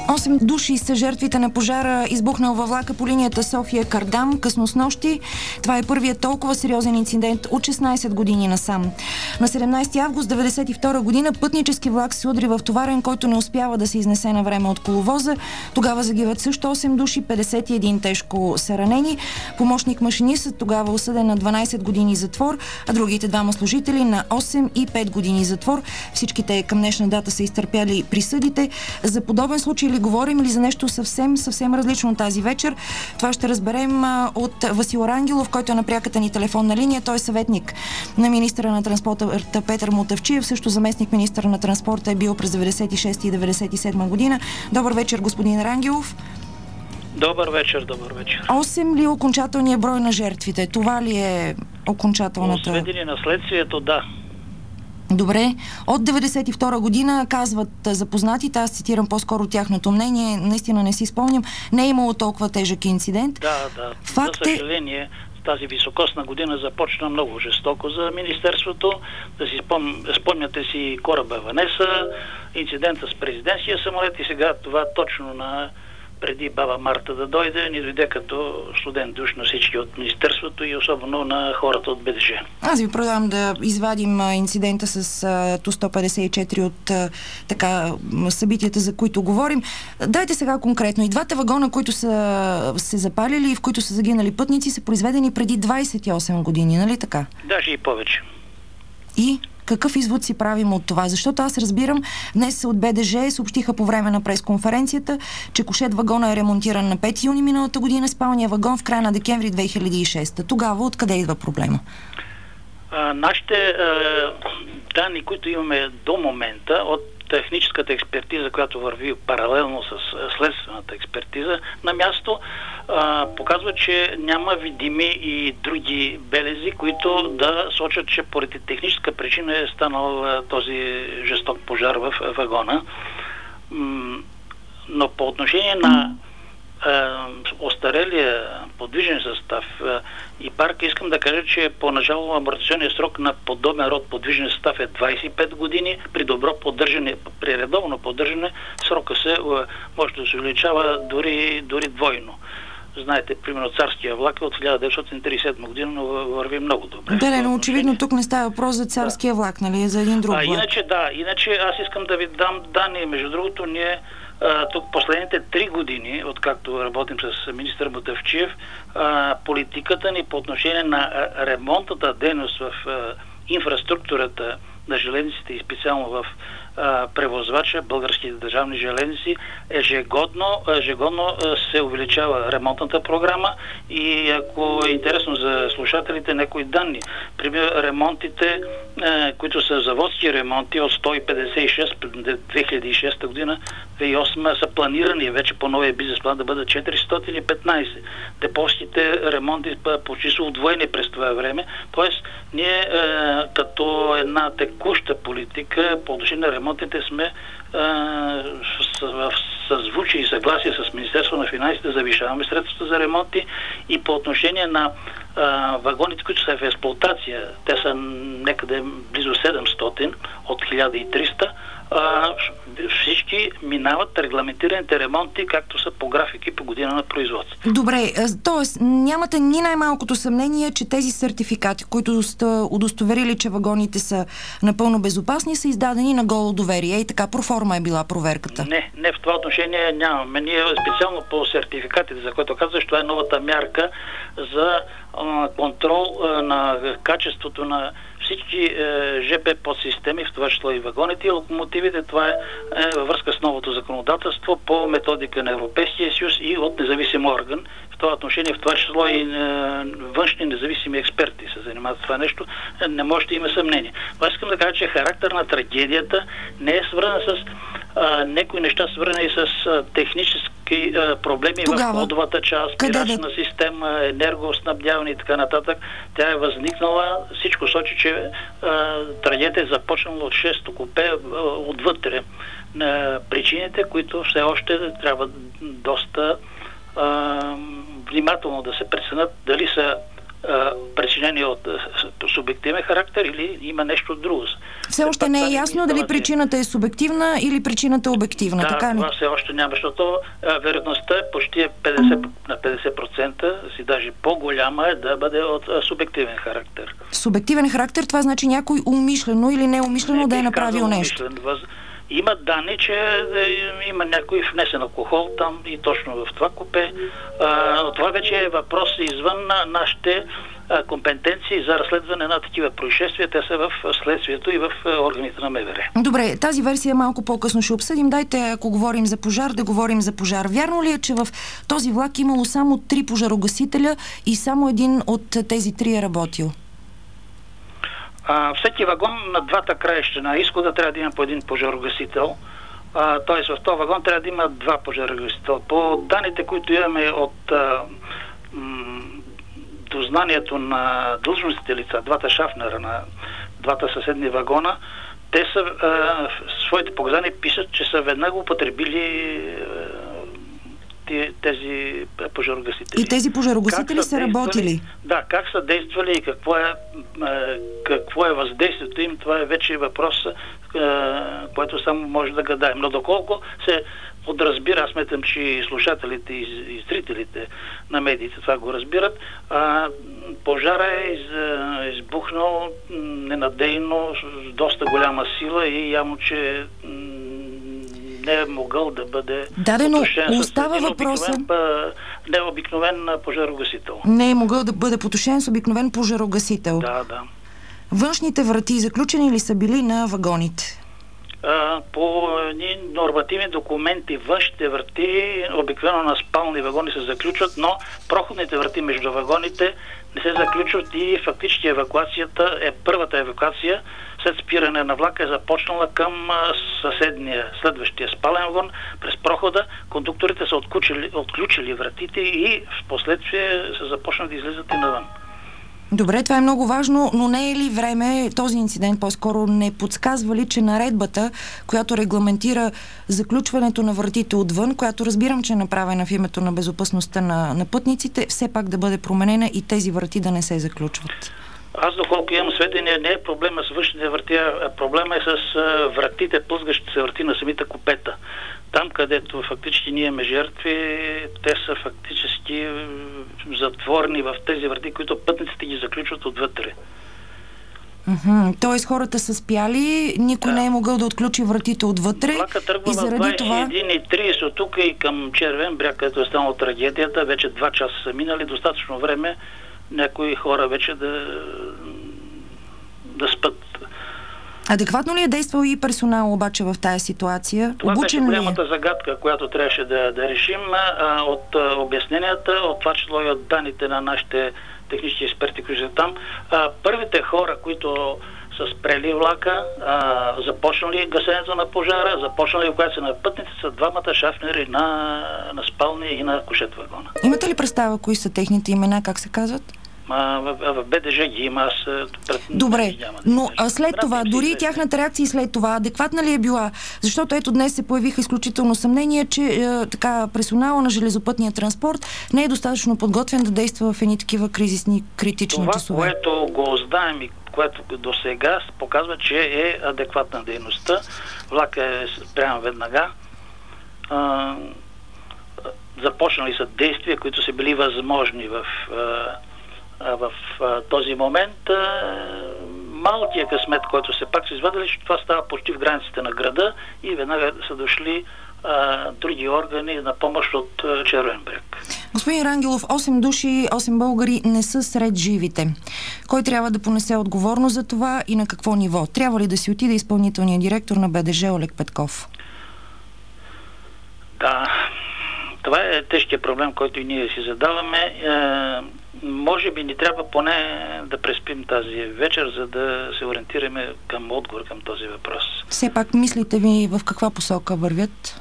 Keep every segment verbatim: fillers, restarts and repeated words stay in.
Осем души са жертвите на пожара, избухнал във влака по линията София-Кардам късно с нощи. Това е първият толкова сериозен инцидент от шестнайсет години насам. На седемнайсети август деветдесет и втора година пътнически влак се удари в товарен, който не успява да се изнесе на време от коловоза. Тогава загиват също осем души, петдесет и един тежко са ранени. Помощник машинистът тогава осъден на дванайсет години затвор, а другите двама служители на осем и пет години затвор. Всичките към днешна дата са изтърпяли присъдите. За подобен случай ли говорим или за нещо съвсем, съвсем различно тази вечер? Това ще разберем а, от Васил Рангелов, който е на пряката ни телефонна линия. Той е съветник на министъра на транспорта Петър Мутафчиев, също заместник министър на транспорта е бил през деветдесет и шеста и деветдесет и седма година. Добър вечер, господин Рангелов. Добър вечер, добър вечер. осем ли е окончателният брой на жертвите? Това ли е окончателната... По сведение на следствието, да. Добре. От деветдесет и втора година казват запознатите, аз цитирам по-скоро тяхното мнение, наистина не си спомням, не е имало толкова тежък инцидент. Да, да. Факт За съжаление, тази високосна година започна много жестоко за Министерството. Да си спом... спомняте си кораба Ванеса, инцидента с президентския самолет и сега това точно на преди баба Марта да дойде, ни дойде като студент душ на всички от Министерството и особено на хората от БДЖ. Аз ви предлагам да извадим а, инцидента с а, Ту сто петдесет и четири от а, така, събитията, за които говорим. Дайте сега конкретно. И двата вагона, които са се запалили и в които са загинали пътници, са произведени преди двайсет и осем години, нали така? Даже и повече. И какъв извод си правим от това? Защото аз разбирам, днес от БДЖ съобщиха по време на пресконференцията, че Кушет вагона е ремонтиран на пети юни миналата година, спалния вагон в края на декември две хиляди и шеста. Тогава откъде идва проблема? А, нашите а, данни, които имаме до момента от техническата експертиза, която върви паралелно с следствената експертиза на място, а, показва, че няма видими и други белези, които да сочат, че поради техническа причина е станал а, този жесток пожар в а, вагона. М- но по отношение на остарелия подвижен състав и парка, искам да кажа, че поначало амортизационният срок на подобен род подвижен състав е двайсет и пет години. При добро поддържане, при редовно поддържане, срока се може да се увеличава дори, дори двойно. Знаете, примерно царския влак е от хиляда деветстотин трийсет и седма година, но върви много добре. Да, но очевидно тук не става въпрос за царския да. влак, нали? За един друг влак. А, иначе да, иначе аз искам да ви дам данни. Между другото, ние а, тук последните три години, откакто работим с министър Мутафчиев, а, политиката ни по отношение на а, ремонтната дейност в а, инфраструктурата на железниците и специално в а, превозвача, българските държавни железници, ежегодно, ежегодно се увеличава ремонтната програма и ако е интересно за слушателите, някои данни. Пример, ремонтите, а, които са заводски ремонти от сто петдесет и шест две хиляди и шеста година, две хиляди и осма са планирани вече по новия бизнес план да бъдат четиристотин и петнайсет. Депостите ремонти почти са удвоени през това време. Тоест, ние а, като една текуща политика по отношение на ремонтите сме в съзвучие и съгласие с Министерството на финансите, завишаваме средствата за ремонти и по отношение на а, вагоните, които са в експлоатация, те са некъде близо седемстотин от хиляда и триста, а, всички минават регламентираните ремонти, както са по график и по година на производство. Добре, т.е. нямате ни най-малкото съмнение, че тези сертификати, които сте удостоверили, че вагоните са напълно безопасни, са издадени на голо доверие и така проформа е била проверката? Не, не, в това отношение нямаме. Ние специално по сертификатите, за което казваш, това е новата мярка за а, контрол а, на качеството на всички е, ЖП подсистеми, в това число и вагоните и локомотивите. Това е, е във връзка с новото законодателство по методика на Европейския съюз и от независим орган. В това отношение, в това число и е, външни независими експерти се занимават с това нещо. Е, не може да има съмнение. Аз искам да кажа, че характер на трагедията не е свързан с а, някои неща, свързани с а, технически а, проблеми Тогава, в кодовата част, пирачна да... система, енергоснабдяване и така нататък. Тя е възникнала. Всичко сочи, че а, трагедията е започнала от шесто купе а, отвътре. А, причините, които все още трябва доста а, внимателно да се преценят дали са причинени от субективен характер или има нещо друго. Все още не е ясно дали причината е субективна или причината е обективна, да, така ли? Това все още няма, защото а, вероятността е почти петдесет на петдесет процента, си даже по-голяма е да бъде от а, субективен характер. Субективен характер, това значи някой умишлено или неумишлено не да е направил нещо. Въз... Има данни, че е, има някой внесен алкохол там и точно в това купе. А, но това вече е въпрос извън на нашите а, компетенции за разследване на такива происшествия. Те са в следствието и в органите на МВР. Добре, тази версия малко по-късно ще обсъдим. Дайте, ако говорим за пожар, да говорим за пожар. Вярно ли е, че в този влак имало само три пожарогасителя и само един от тези три е работил? А, всеки вагон на двата краища на изхода трябва да има по един пожарогасител. Т.е. в този вагон трябва да има два пожарогасител. По данните, които имаме от а, м, дознанието на длъжностните лица, двата шафнера на двата съседни вагона, те са а, в своите показания пишат, че са веднага употребили а, тези пожарогасители. И тези пожарогасители са, са работили? Да, как са действали и какво е, какво е въздействието им, това е вече въпрос, който само може да гадаем. Но доколко се подразбира, аз сметам, че и слушателите и зрителите на медиите това го разбират, а, пожара е из, избухнал ненадейно, с доста голяма сила и явно, че не е могъл да бъде Дадено, потушен остава с въпроса... необикновен пожарогасител. Не е могъл да бъде потушен с обикновен пожарогасител. Да, да. Външните врати заключени ли са били на вагоните? А, по едни нормативни документи външните врати обикновено на спални вагони се заключват, но проходните врати между вагоните не се заключват и фактически евакуацията е първата евакуация след спиране на влака е започнала към съседния, следващия спален вагон. През прохода кондукторите са отключили, отключили вратите и в последствие са започнали да излизат и навън. Добре, това е много важно, но не е ли време този инцидент по-скоро не подсказва ли, че наредбата, която регламентира заключването на вратите отвън, която разбирам, че е направена в името на безопасността на, на пътниците, все пак да бъде променена и тези врати да не се заключват? Аз, доколко имам сведения, не е проблема с външните врати, а проблема е с вратите, плъзгащите се врати на самите купета. Там, където фактически ние имаме жертви, те са фактически затворени в тези врати, които пътниците ги заключват отвътре. Mm-hmm. Тоест хората са спяли, никой да. не е могъл да отключи вратите отвътре. Влака тръгва и заради в двайсет и един и трийсет това... от тук и към Червен бряг, където е станала трагедията. Вече два часа са минали, достатъчно време някои хора вече да, да спят. Адекватно ли е действал и персонал обаче в тая ситуация? Това Обучен беше ли е? голямата загадка, която трябваше да, да решим а, от а, обясненията, от това число и от данните на нашите технически експерти, които са там. А, първите хора, които са спрели влака, а, започнали гасенето на пожара, започнали евакуация на пътници, са двамата шафнери на, на спални и на кушет вагона. Имате ли представа кои са техните имена, как се казват? А, в, в БДЖ ги има, аз пред... Добре, няма, но а след Брат, това, дори и тяхната реакция след това, адекватна ли е била? Защото ето днес се появиха изключително съмнение, че е, така персонала на железопътния транспорт не е достатъчно подготвен да действа в едни такива кризисни, критични това, часове. Това, което го знаем и което до сега показва, че е адекватна дейността. Влака е спрямо веднага. А, започнали са действия, които са били възможни в в а, този момент. А, малкият късмет, който се пак са извадили, че това става почти в границите на града и веднага са дошли а, други органи на помощ от а, Червен бряг. Господин Рангелов, осем души, осем българи не са сред живите. Кой трябва да понесе отговорност за това и на какво ниво? Трябва ли да си отиде изпълнителният директор на БДЖ Олег Петков? Да, това е тежкият проблем, който и ние си задаваме. Е, може би ни трябва поне да преспим тази вечер, за да се ориентираме към отговор към този въпрос. Все пак мислите ви в каква посока вървят?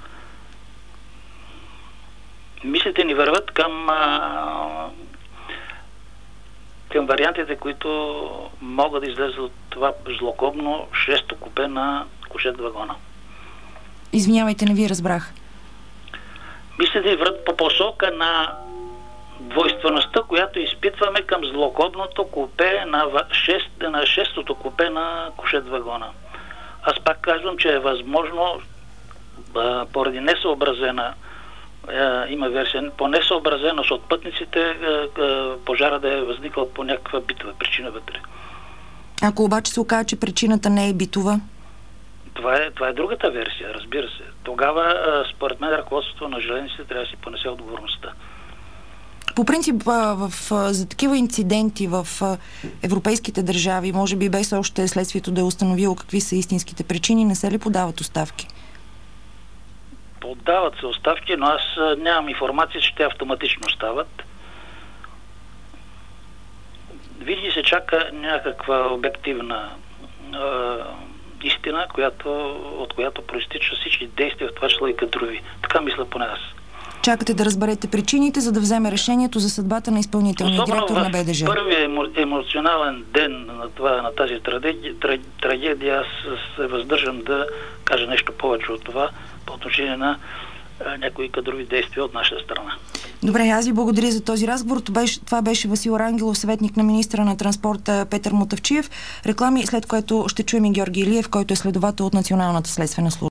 Мислите ни върват към а, към вариантите, които могат да излезат от това злокобно шесто купе на кушет вагона. Извинявайте, не ви разбрах. Мислите ни върват по посока на двойствеността, която изпитваме към злокобното купе на, шест, на шестото купе на кушет вагона. Аз пак казвам, че е възможно а, поради несъобразена а, има версия, по несъобразеност от пътниците а, а, пожара да е възникал по някаква битова причина вътре. Ако обаче се окаже, че причината не е битова? Това е, това е другата версия, разбира се. Тогава, а, според мен, ръководството на железниците трябва да си понесе отговорността. По принцип, в, в, за такива инциденти в европейските държави, може би без още следствието да е установило какви са истинските причини, не се ли подават оставки? Подават се оставки, но аз нямам информация, че те автоматично стават. Винаги се чака някаква обективна е, истина, която, от която проистича всички действия, в това число и кадрови. Така мисля поне аз. Чакате да разберете причините, за да вземе решението за съдбата на изпълнителния директор на Б Д Ж. Първият емо, емоционален ден на, това, на тази трагедия, трагедия, аз се въздържам да кажа нещо повече от това по отношение на а, някои кадрови действия от наша страна. Добре, аз ви благодаря за този разговор. Това беше, това беше Васил Рангелов, съветник на министра на транспорта Петър Мутафчиев. Реклами, след което ще чуем и Георги Илиев, който е следовател от Националната следствена служба.